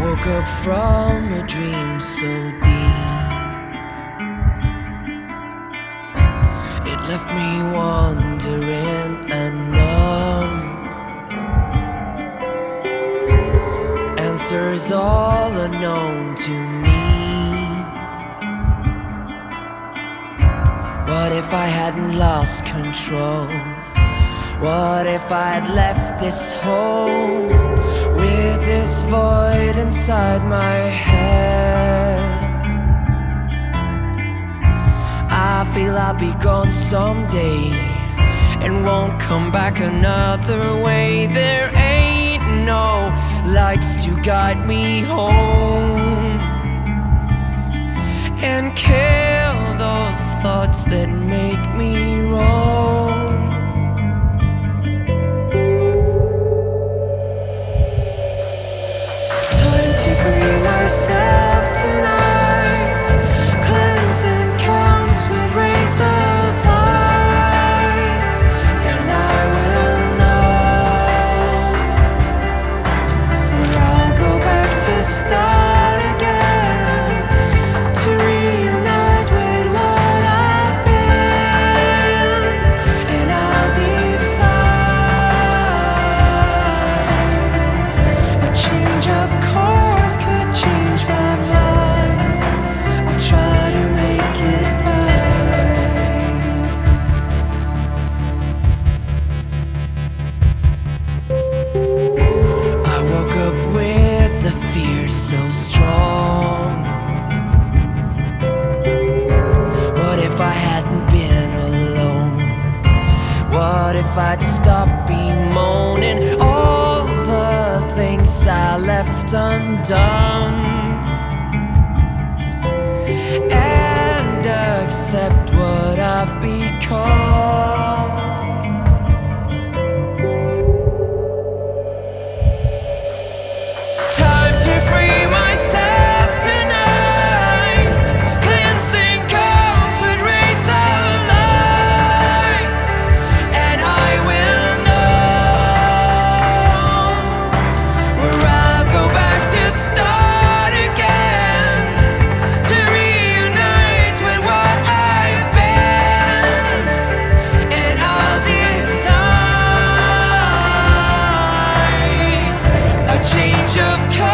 woke up from a dream so deep. It left me wandering and numb. Answers all unknown to me. What if I hadn't lost control? What if I'd left this home with this void inside my head? I feel I'll be gone someday and won't come back another way. There ain't no lights to guide me home and kill those thoughts that make me roam. To free myself tonight, cleansing comes with rays of light. Then I will know where I'll go back to start again, to reunite with what I've been, and I'll decide a change of course could change my mind. I'll try to make it right. I woke up with the fear so strong. What if I hadn't been alone? What if I'd stopped bemoaning all the things I left undone, and accept what I've become? Time to free myself tonight. Cleansing comes with rays of light, and I will know where I'll go back to start again, to reunite with what I've been, and I'll decide a change of color.